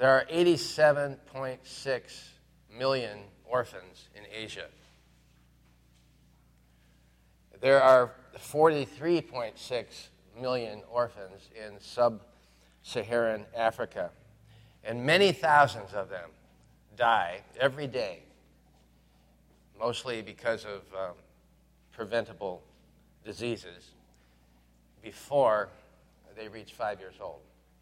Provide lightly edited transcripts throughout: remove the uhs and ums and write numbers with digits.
There are 87.6 million orphans in Asia. There are 43.6 million orphans in sub-Saharan Africa, and many thousands of them die every day, mostly because of preventable diseases, before they reach 5 years old.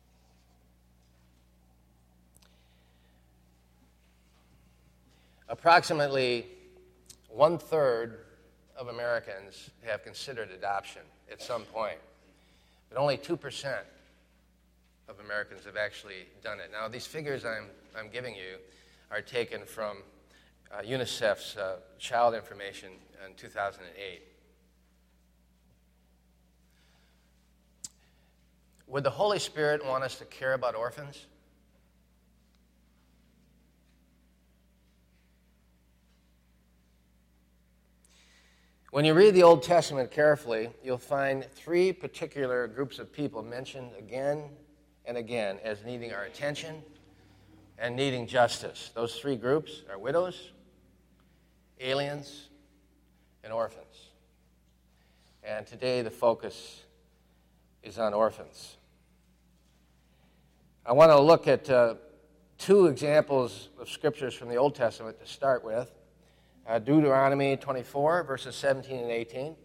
Approximately 1/3 of Americans have considered adoption at some point, but only 2% of Americans have actually done it. Now, these figures I'm giving you are taken from UNICEF's child information in 2008. Would the Holy Spirit want us to care about orphans? When you read the Old Testament carefully, you'll find 3 particular groups of people mentioned again and again as needing our attention and needing justice. Those 3 groups are widows, aliens, and orphans. And today the focus is on orphans. I want to look at 2 examples of scriptures from the Old Testament to start with. Deuteronomy 24, verses 17 and 18.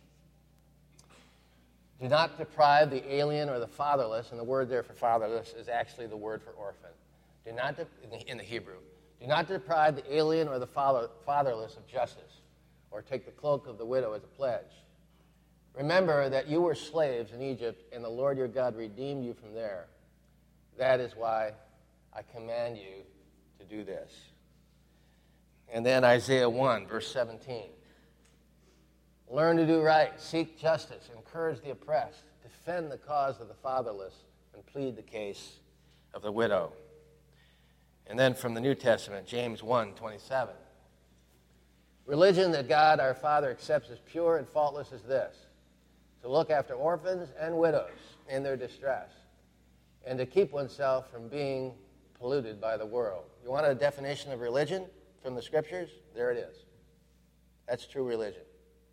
Do not deprive the alien or the fatherless, and the word there for fatherless is actually the word for orphan. Do not, in the Hebrew, do not deprive the alien or the fatherless of justice, or take the cloak of the widow as a pledge. Remember that you were slaves in Egypt, and the Lord your God redeemed you from there. That is why I command you to do this. And then Isaiah 1, verse 17. Learn to do right, seek justice, encourage the oppressed, defend the cause of the fatherless, and plead the case of the widow. And then from the New Testament, James 1, 27. Religion that God our Father accepts as pure and faultless is this: to look after orphans and widows in their distress, and to keep oneself from being polluted by the world. You want a definition of religion from the Scriptures? There it is. That's true religion.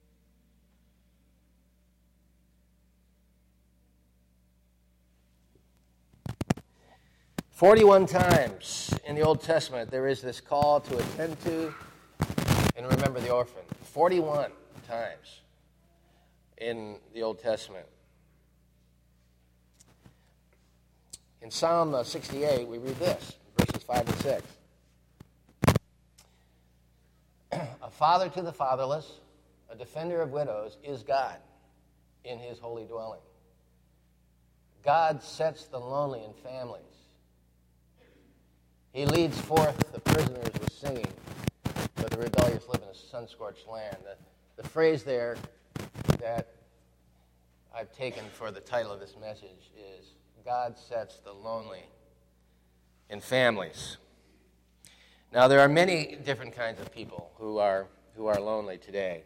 "41 times in the Old Testament there is this call to attend to and remember the orphan." 41 times in the Old Testament. In Psalm 68, we read this, verses 5 and 6. "A father to the fatherless, a defender of widows, is God in his holy dwelling. God sets the lonely in families. He leads forth the prisoners with singing, but the rebellious live in a sun-scorched land." The phrase there that I've taken for the title of this message is, God sets the lonely in families. Now, there are many different kinds of people who are lonely today.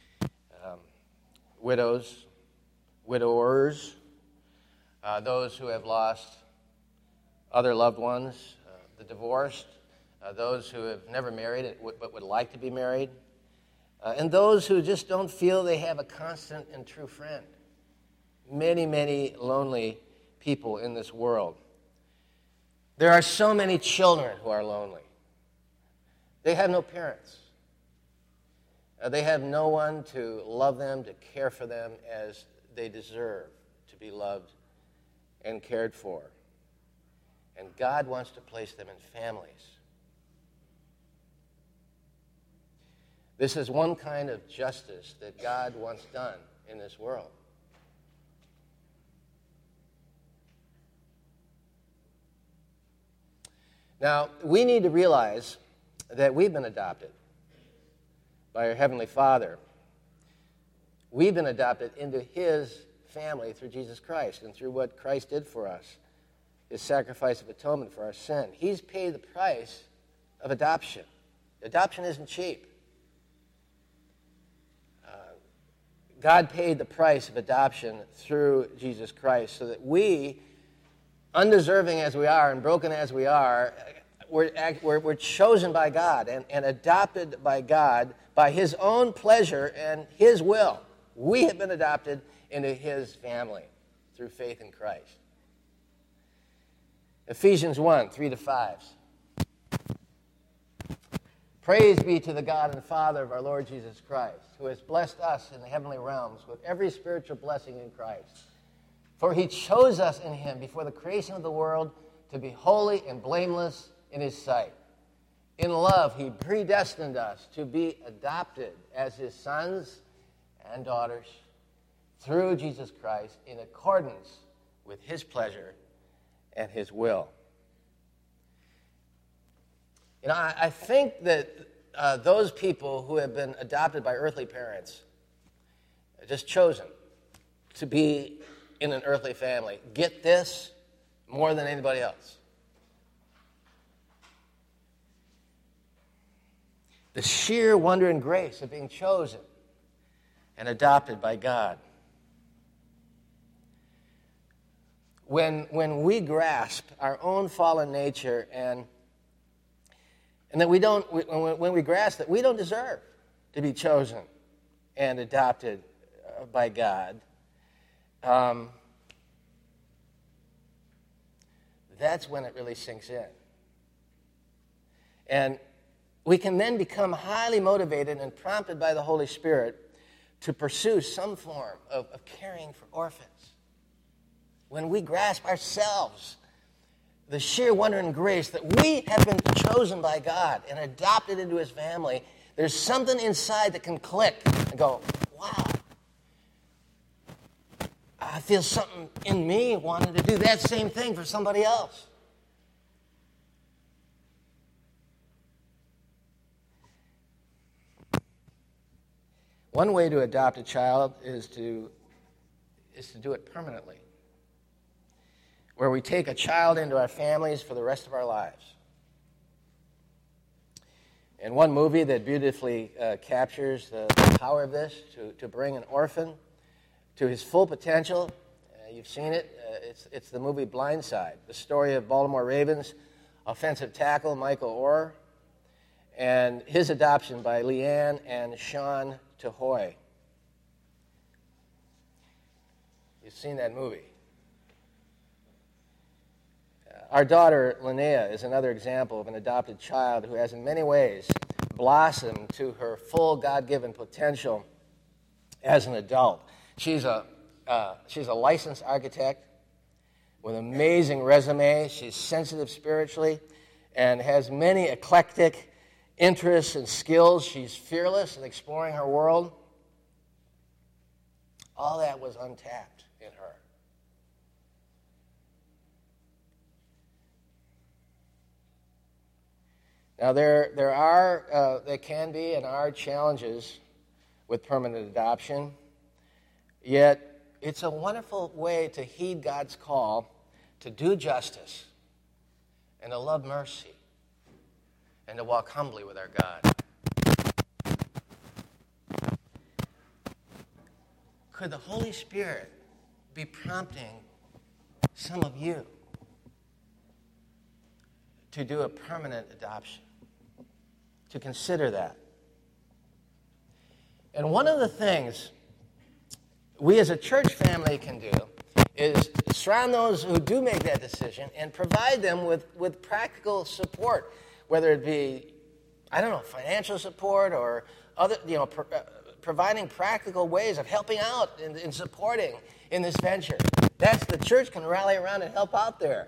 Widows, widowers, those who have lost other loved ones, the divorced, those who have never married but would like to be married, and those who just don't feel they have a constant and true friend. Many, many lonely people in this world. There are so many children who are lonely. They have no parents. They have no one to love them, to care for them as they deserve to be loved and cared for. And God wants to place them in families. This is one kind of justice that God wants done in this world. Now, we need to realize that we've been adopted by our Heavenly Father. We've been adopted into His family through Jesus Christ and through what Christ did for us, His sacrifice of atonement for our sin. He's paid the price of adoption. Adoption isn't cheap. God paid the price of adoption through Jesus Christ so that we undeserving as we are and broken as we are, we're chosen by God and adopted by God by His own pleasure and His will. We have been adopted into His family through faith in Christ. Ephesians 1, 3-5. Praise be to the God and Father of our Lord Jesus Christ, who has blessed us in the heavenly realms with every spiritual blessing in Christ. For He chose us in Him before the creation of the world to be holy and blameless in His sight. In love, He predestined us to be adopted as His sons and daughters through Jesus Christ in accordance with His pleasure and His will. You know, I think that those people who have been adopted by earthly parents, just chosen to be in an earthly family, get this more than anybody else. The sheer wonder and grace of being chosen and adopted by God. When we grasp our own fallen nature and that when we grasp that we don't deserve to be chosen and adopted by God, that's when it really sinks in. And we can then become highly motivated and prompted by the Holy Spirit to pursue some form of caring for orphans. When we grasp ourselves the sheer wonder and grace that we have been chosen by God and adopted into His family, there's something inside that can click and go, wow, I feel something in me wanting to do that same thing for somebody else. One way to adopt a child is to do it permanently, where we take a child into our families for the rest of our lives. And one movie that beautifully captures the power of this, to bring an orphan to his full potential, you've seen it, it's the movie Blind Side, the story of Baltimore Ravens offensive tackle Michael Oher and his adoption by Leanne and Sean Tahoe. You've seen that movie. Our daughter, Linnea, is another example of an adopted child who has in many ways blossomed to her full God-given potential as an adult. She's a licensed architect with an amazing resume. She's sensitive spiritually and has many eclectic interests and skills. She's fearless in exploring her world. All that was untapped in her. Now, there can be and are challenges with permanent adoption, yet it's a wonderful way to heed God's call to do justice and to love mercy and to walk humbly with our God. Could the Holy Spirit be prompting some of you to do a permanent adoption? To consider that. And one of the things we as a church family can do is surround those who do make that decision and provide them with practical support, whether it be, financial support or other, providing practical ways of helping out and supporting in this venture. The church can rally around and help out there.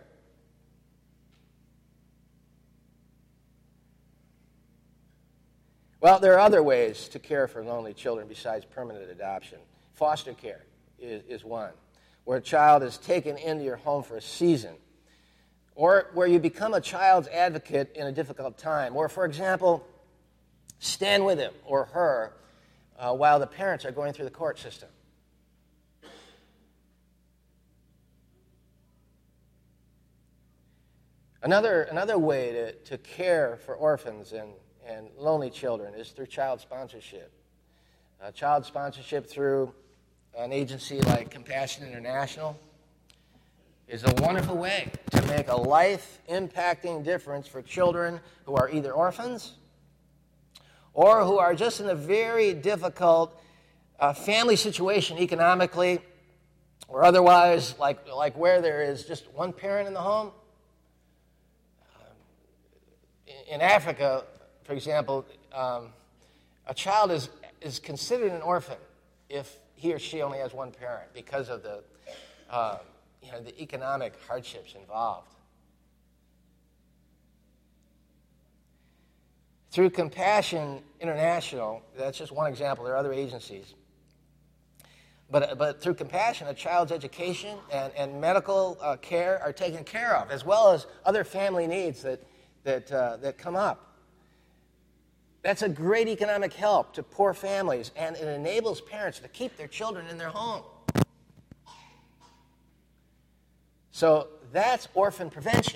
Well, there are other ways to care for lonely children besides permanent adoption. Foster care is one, where a child is taken into your home for a season, or where you become a child's advocate in a difficult time, or, for example, stand with him or her while the parents are going through the court system. Another way to care for orphans and lonely children is through child sponsorship. Child sponsorship through an agency like Compassion International is a wonderful way to make a life-impacting difference for children who are either orphans or who are just in a very difficult family situation economically or otherwise, like where there is just one parent in the home. In Africa, for example, a child is considered an orphan if he or she only has one parent because of the economic hardships involved. Through Compassion International, that's just one example. There are other agencies. But through Compassion, a child's education and medical care are taken care of, as well as other family needs that come up. That's a great economic help to poor families, and it enables parents to keep their children in their home. So that's orphan prevention.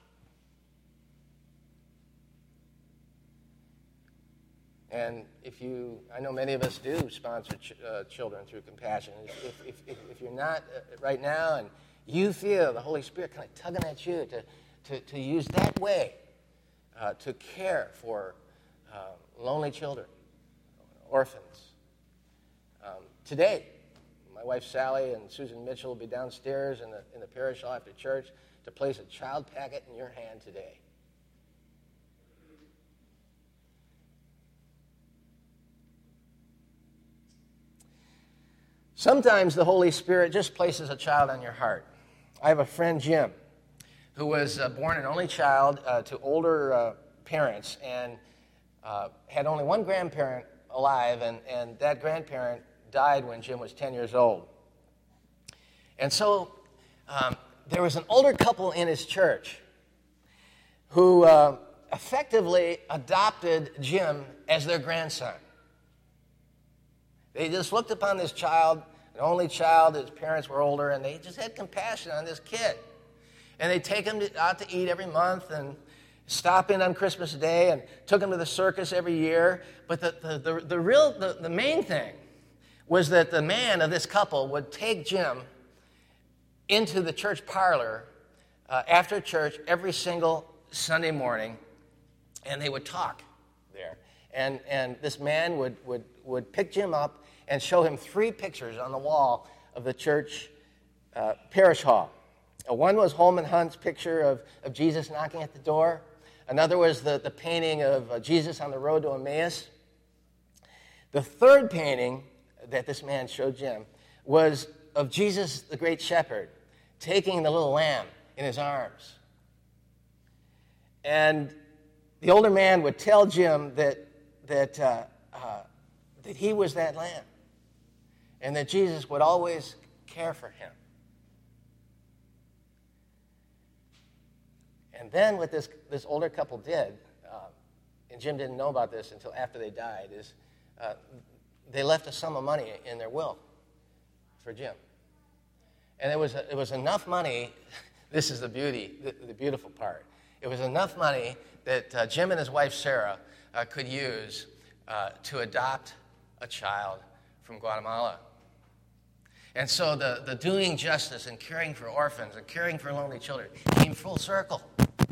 And I know many of us do sponsor children through Compassion. If you're not right now and you feel the Holy Spirit kind of tugging at you to use that way to care for lonely children, orphans. Today, my wife Sally and Susan Mitchell will be downstairs in the parish hall after church to place a child packet in your hand today. Sometimes the Holy Spirit just places a child on your heart. I have a friend, Jim, who was born an only child to older parents and had only one grandparent alive, and that grandparent died when Jim was 10 years old. And so there was an older couple in his church who effectively adopted Jim as their grandson. They just looked upon this child, an only child, his parents were older, and they just had compassion on this kid. And they'd take him out to eat every month and stop in on Christmas Day and took him to the circus every year. But the main thing was that the man of this couple would take Jim into the church parlor after church every single Sunday morning, and they would talk there. And this man would pick Jim up and show him 3 pictures on the wall of the church parish hall. One was Holman Hunt's picture of Jesus knocking at the door. Another was the painting of Jesus on the road to Emmaus. The third painting that this man showed Jim was of Jesus, the great shepherd, taking the little lamb in his arms. And the older man would tell Jim that he was that lamb, and that Jesus would always care for him. And then what this older couple did, and Jim didn't know about this until after they died, is they left a sum of money in their will for Jim. And it was enough money. This is the beautiful part. It was enough money that Jim and his wife Sarah could use to adopt a child from Guatemala. And so the doing justice and caring for orphans and caring for lonely children came full circle.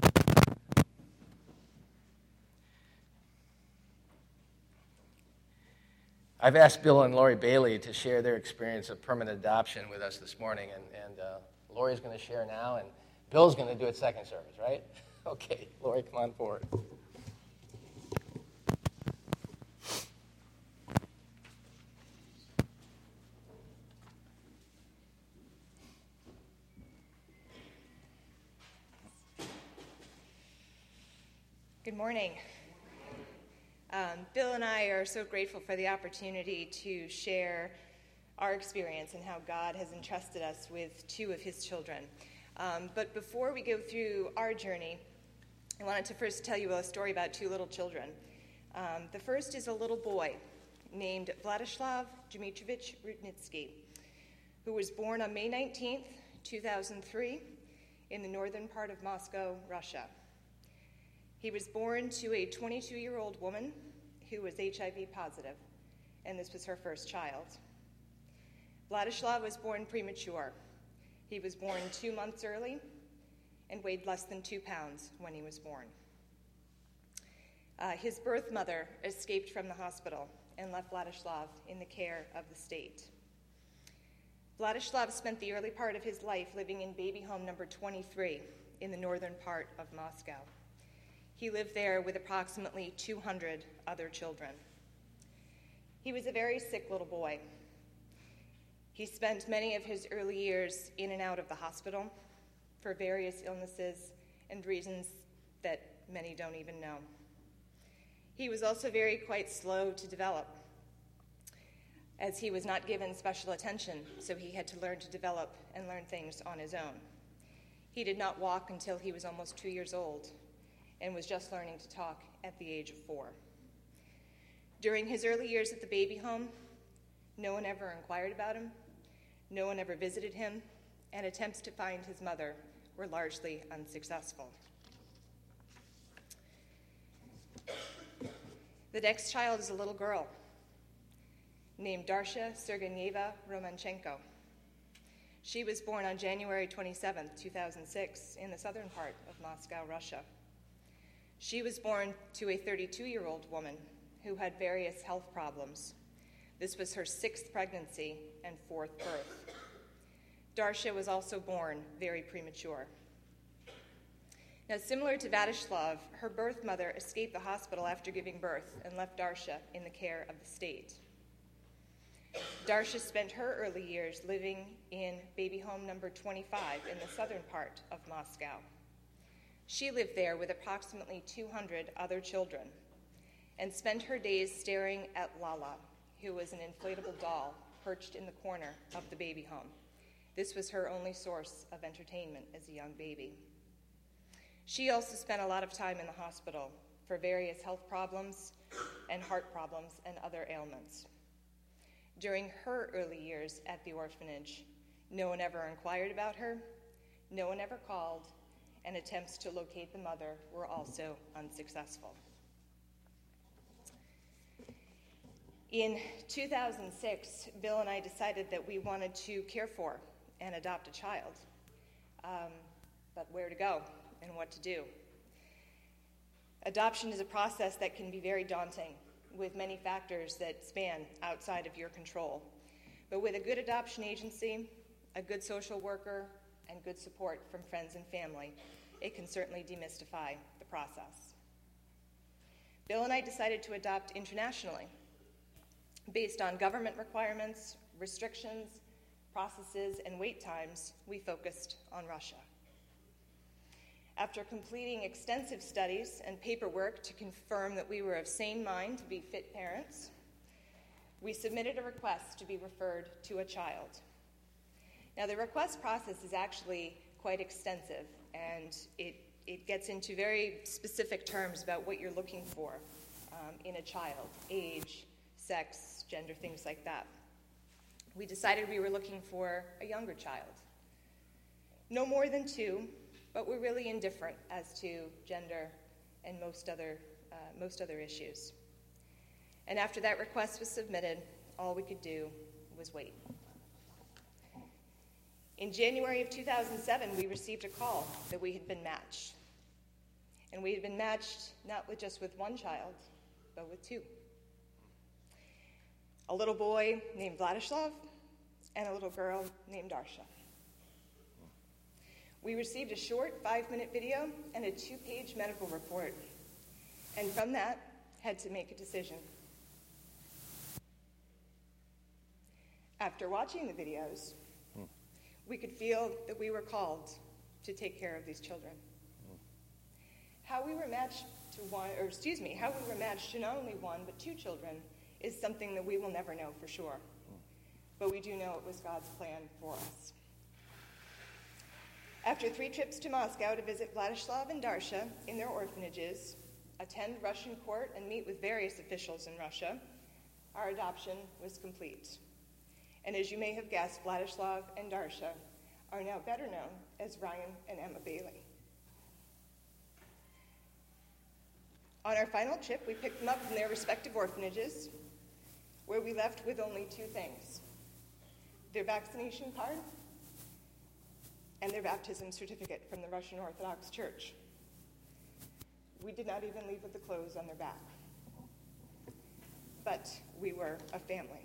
I've asked Bill and Lori Bailey to share their experience of permanent adoption with us this morning, and Lori's going to share now, and Bill's going to do it second service, right? Okay, Lori, come on forward. Good morning. Bill and I are so grateful for the opportunity to share our experience and how God has entrusted us with 2 of his children. But before we go through our journey, I wanted to first tell you a story about 2 little children. The first is a little boy named Vladislav Dmitrovich Rudnitsky, who was born on May 19th, 2003, in the northern part of Moscow, Russia. He was born to a 22-year-old woman who was HIV positive, and this was her first child. Vladislav was born premature. He was born 2 months early and weighed less than 2 pounds when he was born. His birth mother escaped from the hospital and left Vladislav in the care of the state. Vladislav spent the early part of his life living in baby home number 23 in the northern part of Moscow. He lived there with approximately 200 other children. He was a very sick little boy. He spent many of his early years in and out of the hospital for various illnesses and reasons that many don't even know. He was also quite slow to develop, as he was not given special attention, so he had to learn to develop and learn things on his own. He did not walk until he was almost 2 years old and was just learning to talk at the age of 4. During his early years at the baby home, no one ever inquired about him, no one ever visited him, and attempts to find his mother were largely unsuccessful. The next child is a little girl named Darsha Sergeyeva Romanchenko. She was born on January 27, 2006, in the southern part of Moscow, Russia. She was born to a 32-year-old woman who had various health problems. This was her 6th pregnancy and 4th birth. Darsha was also born very premature. Now, similar to Vladislav, her birth mother escaped the hospital after giving birth and left Darsha in the care of the state. Darsha spent her early years living in baby home number 25 in the southern part of Moscow. She lived there with approximately 200 other children and spent her days staring at Lala, who was an inflatable doll perched in the corner of the baby home. This was her only source of entertainment as a young baby. She also spent a lot of time in the hospital for various health problems and heart problems and other ailments. During her early years at the orphanage, no one ever inquired about her, no one ever called, and attempts to locate the mother were also unsuccessful. In 2006, Bill and I decided that we wanted to care for and adopt a child, but where to go and what to do. Adoption is a process that can be very daunting, with many factors that span outside of your control. But with a good adoption agency, a good social worker, and good support from friends and family, it can certainly demystify the process. Bill and I decided to adopt internationally, based on government requirements, restrictions, processes, and wait times. We focused on Russia. After completing extensive studies and paperwork to confirm that we were of sane mind to be fit parents, we submitted a request to be referred to a child. Now, the request process is actually quite extensive, and it gets into very specific terms about what you're looking for in a child: age, sex, gender, things like that. We decided we were looking for a younger child. No more than 2, but we're really indifferent as to gender and most other issues. And after that request was submitted, all we could do was wait. In January of 2007, we received a call that we had been matched. And we had been matched not with just with one child, but with 2. A little boy named Vladislav and a little girl named Darsha. We received a short 5-minute video and a 2-page medical report, and from that, had to make a decision. After watching the videos, we could feel that we were called to take care of these children. How we were matched to not only 1 but 2 children is something that we will never know for sure. But we do know it was God's plan for us. After 3 trips to Moscow to visit Vladislav and Darsha in their orphanages, attend Russian court, and meet with various officials in Russia, our adoption was complete. And as you may have guessed, Vladislav and Darsha are now better known as Ryan and Emma Bailey. On our final trip, we picked them up from their respective orphanages, where we left with only 2 things: their vaccination card and their baptism certificate from the Russian Orthodox Church. We did not even leave with the clothes on their back. But we were a family.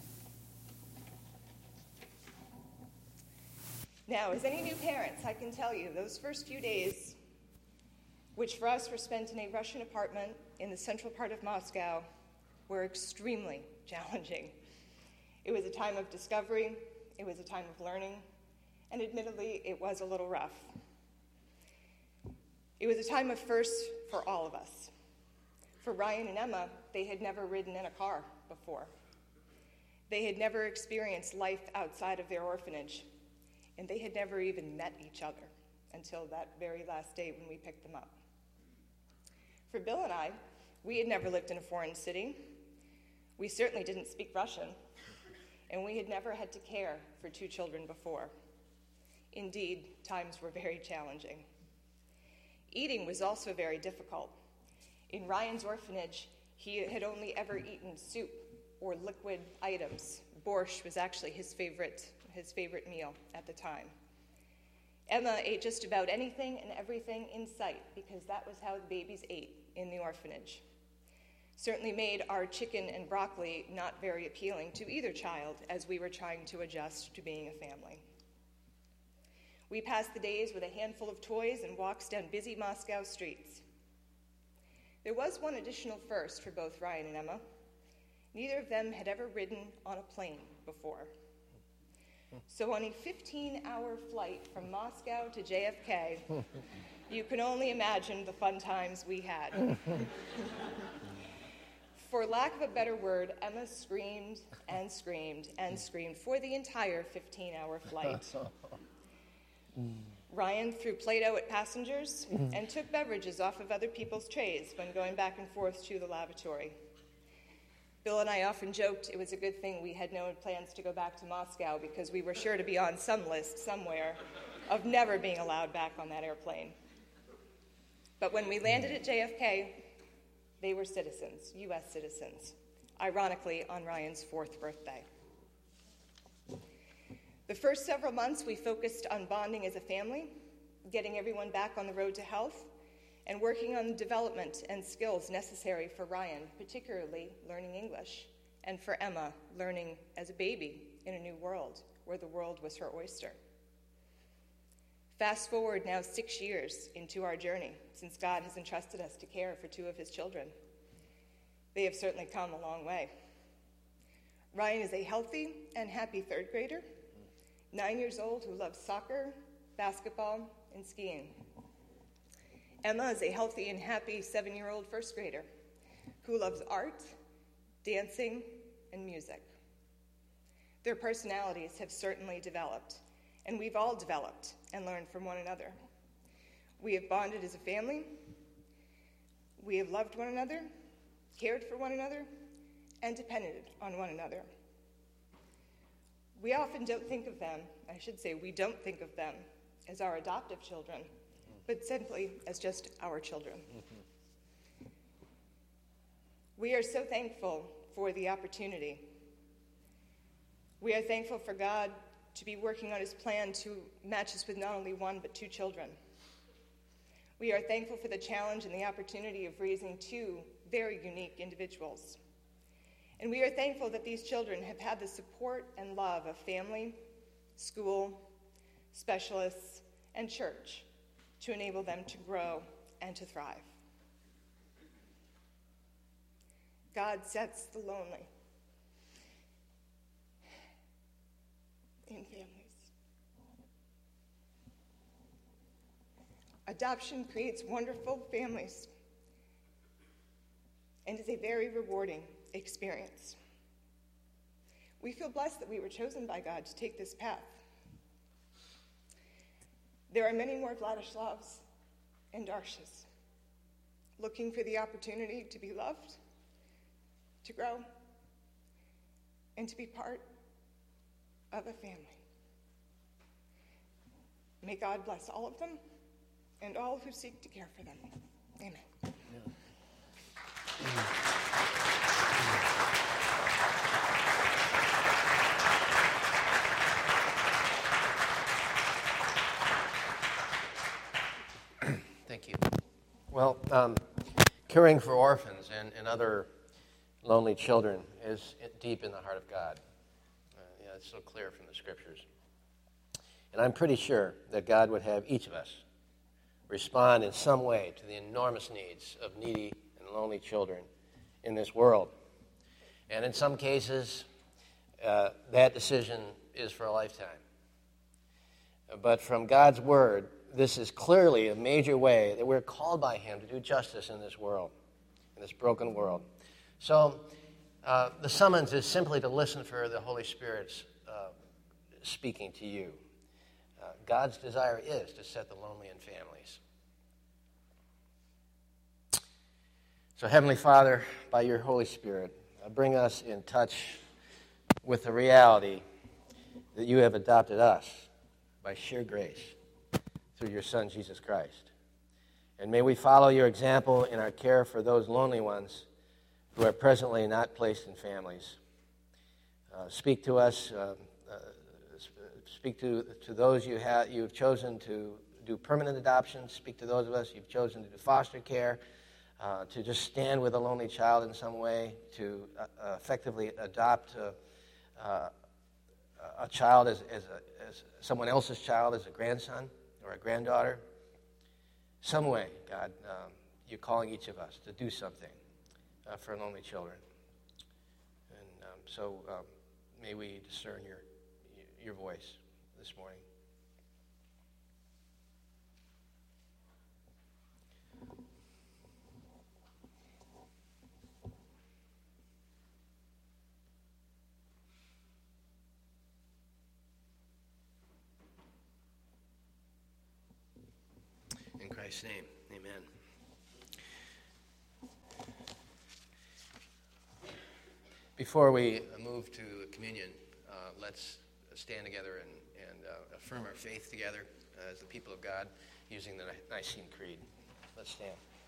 Now, as any new parents, I can tell you, those first few days, which for us were spent in a Russian apartment in the central part of Moscow, were extremely challenging. It was a time of discovery, it was a time of learning, and admittedly, it was a little rough. It was a time of firsts for all of us. For Ryan and Emma, they had never ridden in a car before. They had never experienced life outside of their orphanage, and they had never even met each other until that very last day when we picked them up. For Bill and I, we had never lived in a foreign city. We certainly didn't speak Russian, and we had never had to care for two children before. Indeed, times were very challenging. Eating was also very difficult. In Ryan's orphanage, he had only ever eaten soup or liquid items. Borscht was actually his favorite meal at the time. Emma ate just about anything and everything in sight because that was how the babies ate in the orphanage. Certainly made our chicken and broccoli not very appealing to either child as we were trying to adjust to being a family. We passed the days with a handful of toys and walks down busy Moscow streets. There was one additional first for both Ryan and Emma. Neither of them had ever ridden on a plane before. So on a 15-hour flight from Moscow to JFK, you can only imagine the fun times we had. For lack of a better word, Emma screamed and screamed and screamed for the entire 15-hour flight. Ryan threw Play-Doh at passengers and took beverages off of other people's trays when going back and forth to the lavatory. Bill and I often joked it was a good thing we had no plans to go back to Moscow because we were sure to be on some list somewhere of never being allowed back on that airplane. But when we landed at JFK, they were citizens, U.S. citizens, ironically on Ryan's 4th birthday. The first several months, we focused on bonding as a family, getting everyone back on the road to health, and working on the development and skills necessary for Ryan, particularly learning English, and for Emma, learning as a baby in a new world, where the world was her oyster. Fast forward now 6 years into our journey, since God has entrusted us to care for two of his children. They have certainly come a long way. Ryan is a healthy and happy 3rd grader, 9 years old, who loves soccer, basketball, and skiing. Emma is a healthy and happy 7-year-old 1st grader who loves art, dancing, and music. Their personalities have certainly developed, and we've all developed and learned from one another. We have bonded as a family. We have loved one another, cared for one another, and depended on one another. We often don't think of them, we don't think of them as our adoptive children, but simply as just our children. We are so thankful for the opportunity. We are thankful for God to be working on his plan to match us with not only one, but two children. We are thankful for the challenge and the opportunity of raising two very unique individuals. And we are thankful that these children have had the support and love of family, school, specialists, and church to enable them to grow and to thrive. God sets the lonely in families. Adoption creates wonderful families and is a very rewarding experience. We feel blessed that we were chosen by God to take this path. There are many more Vladislavs and Darshas looking for the opportunity to be loved, to grow, and to be part of a family. May God bless all of them and all who seek to care for them. Amen. Thank you. Well, caring for orphans and other lonely children is deep in the heart of God. It's so clear from the Scriptures. And I'm pretty sure that God would have each of us respond in some way to the enormous needs of needy and lonely children in this world. And in some cases, that decision is for a lifetime. But from God's Word, this is clearly a major way that we're called by Him to do justice in this world, in this broken world. So the summons is simply to listen for the Holy Spirit's speaking to you. God's desire is to set the lonely in families. So Heavenly Father, by your Holy Spirit, bring us in touch with the reality that you have adopted us by sheer grace through your Son, Jesus Christ. And may we follow your example in our care for those lonely ones who are presently not placed in families. Speak to us, speak to those you've chosen to do permanent adoption. Speak to those of us you've chosen to do foster care, to just stand with a lonely child in some way, to effectively adopt a child as someone else's child, as a grandson or a granddaughter. Some way, God, you're calling each of us to do something for lonely children. And so may we discern your voice this morning. In Christ's name, amen. Before we move to communion, let's stand together and affirm our faith together as the people of God using the Nicene Creed. Let's stand.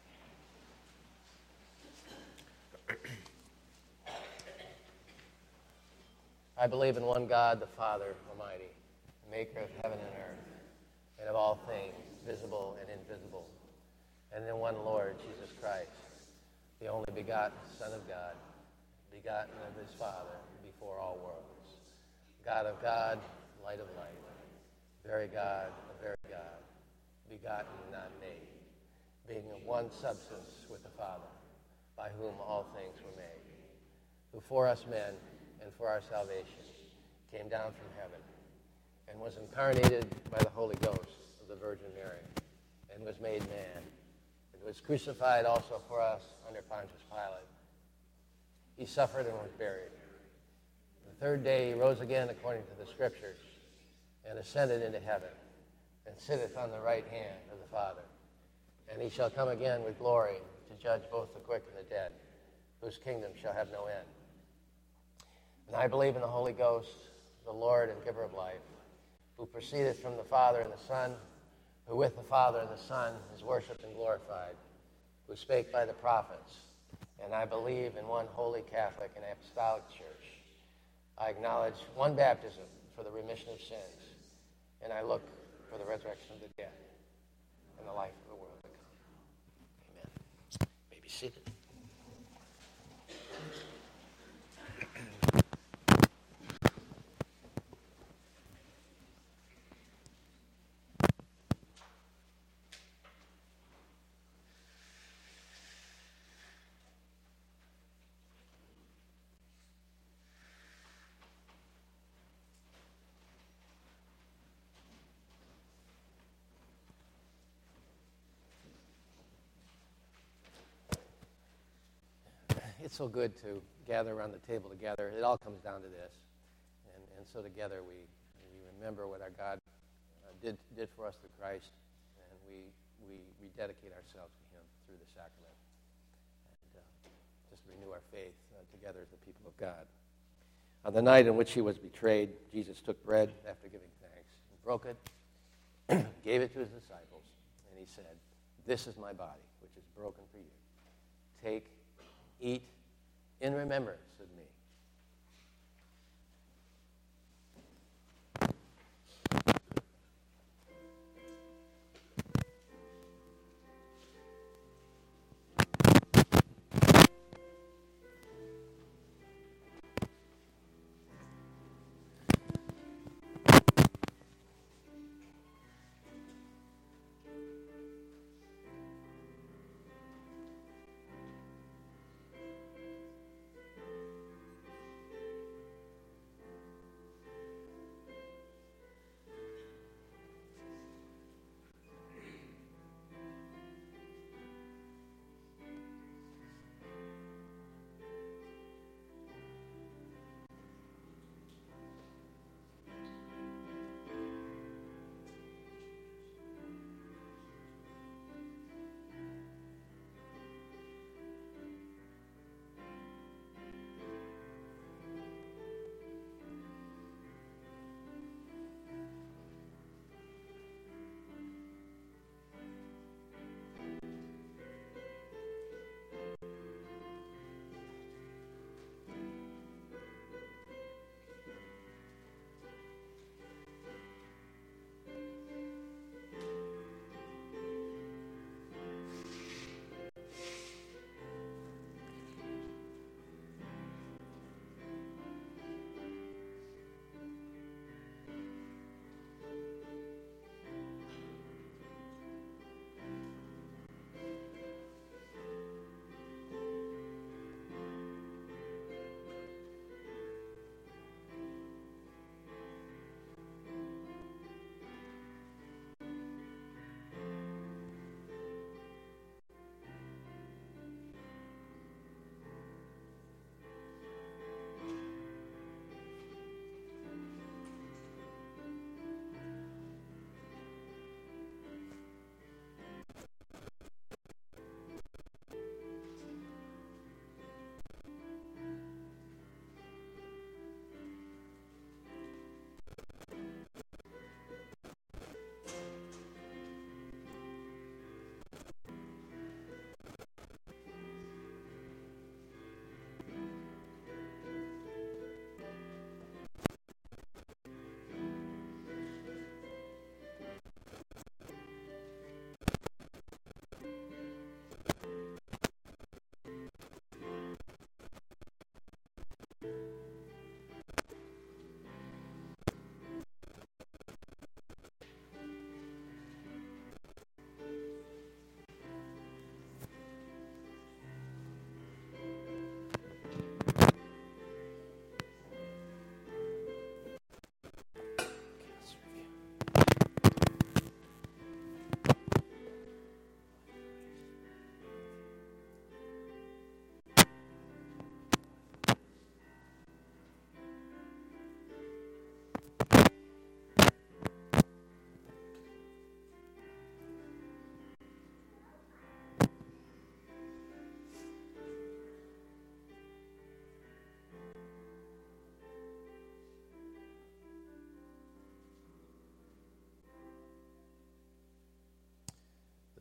I believe in one God, the Father Almighty, maker of heaven and earth, and of all things, visible and invisible, and in one Lord, Jesus Christ, the only begotten Son of God, begotten of his Father before all worlds, God of God, light of light, very God of very God, begotten, not made, being of one substance with the Father, by whom all things were made, who for us men and for our salvation came down from heaven, and was incarnated by the Holy Ghost of the Virgin Mary, and was made man, and was crucified also for us under Pontius Pilate. He suffered and was buried. The third day he rose again according to the Scriptures, and ascended into heaven, and sitteth on the right hand of the Father. And he shall come again with glory to judge both the quick and the dead, whose kingdom shall have no end. And I believe in the Holy Ghost, the Lord and giver of life, who proceedeth from the Father and the Son, who with the Father and the Son is worshipped and glorified, who spake by the prophets. And I believe in one holy Catholic and apostolic church. I acknowledge one baptism for the remission of sins, and I look for the resurrection of the dead and the life of the world to come. Amen. You may be seated. It's so good to gather around the table together. It all comes down to this. And so together we remember what our God did for us through Christ, and we rededicate ourselves to him through the sacrament. And just renew our faith together as the people of God. On the night in which he was betrayed, Jesus took bread after giving thanks, and broke it, gave it to his disciples, and he said, "This is my body, which is broken for you. Take, eat, in remembrance of me."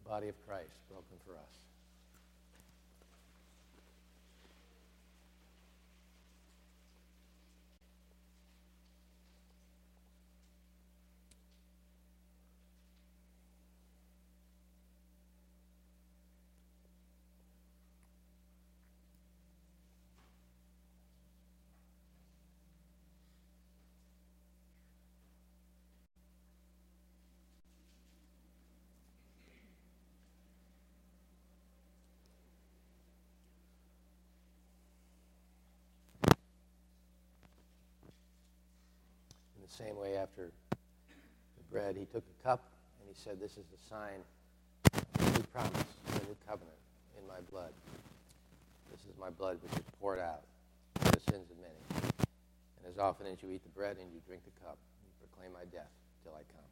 the body of Christ broken for us. In the same way, after the bread, he took a cup and he said, "This is the sign of a new promise, a new covenant in my blood. This is my blood which is poured out for the sins of many. And as often as you eat the bread and you drink the cup, you proclaim my death till I come."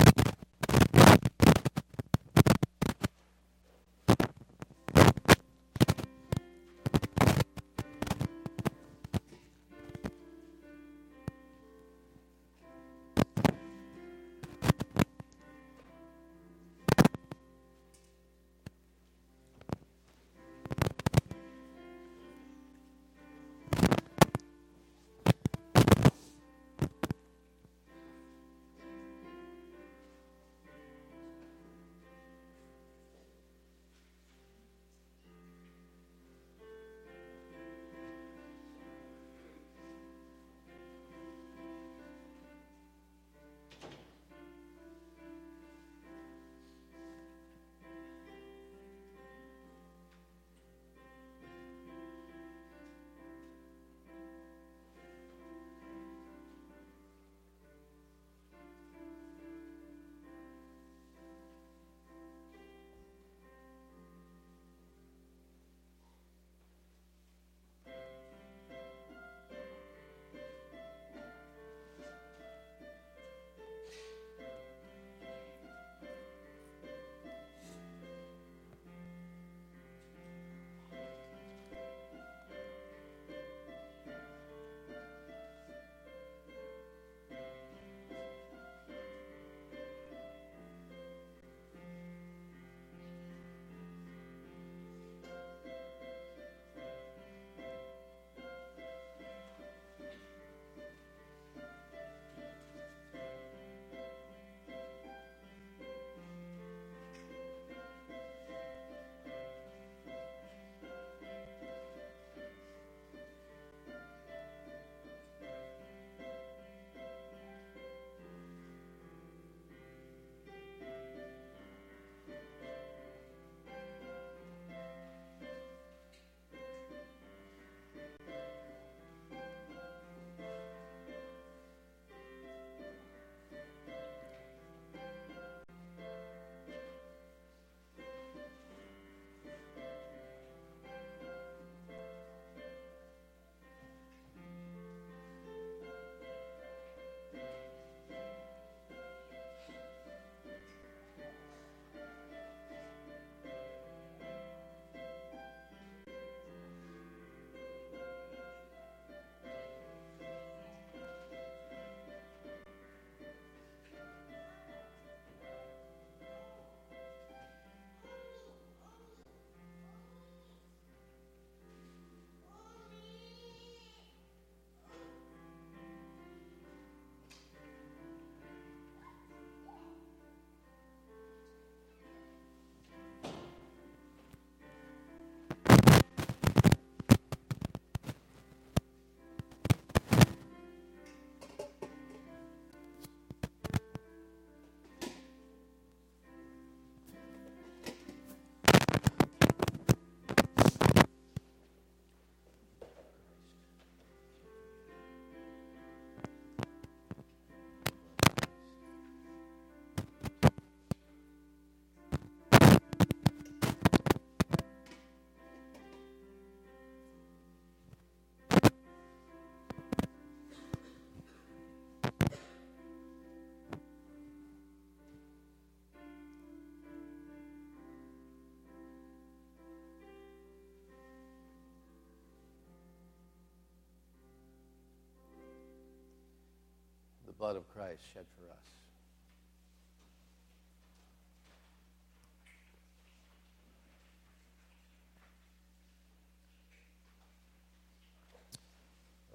Blood of Christ shed for us.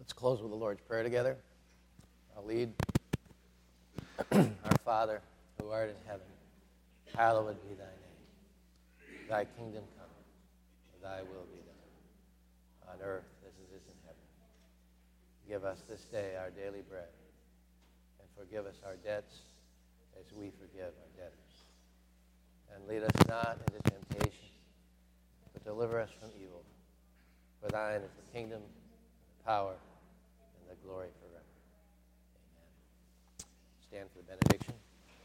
Let's close with the Lord's Prayer together. I'll lead. Our Father, who art in heaven, hallowed be thy name. Thy kingdom come, thy will be done, on earth as it is in heaven. Give us this day our daily bread, and forgive us our debts as we forgive our debtors. And lead us not into temptation, but deliver us from evil. For thine is the kingdom, the power, and the glory forever. Amen. Stand for the benediction.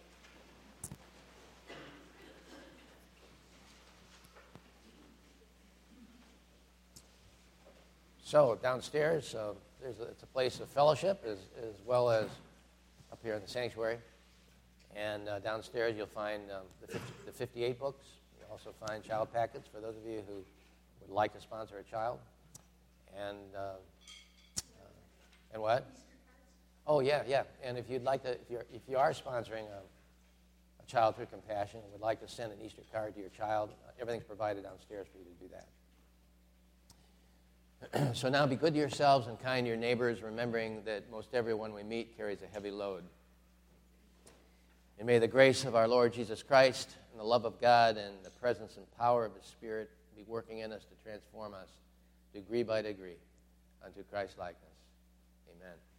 So downstairs, it's a place of fellowship as well as up here in the sanctuary. And downstairs you'll find the 58 books. You'll also find child packets for those of you who would like to sponsor a child. And what? Oh yeah. And if you'd like to, if you are sponsoring a child through Compassion and would like to send an Easter card to your child, everything's provided downstairs for you to do that. So now be good to yourselves and kind to your neighbors, remembering that most everyone we meet carries a heavy load. And may the grace of our Lord Jesus Christ and the love of God and the presence and power of His Spirit be working in us to transform us degree by degree unto Christ likeness. Amen.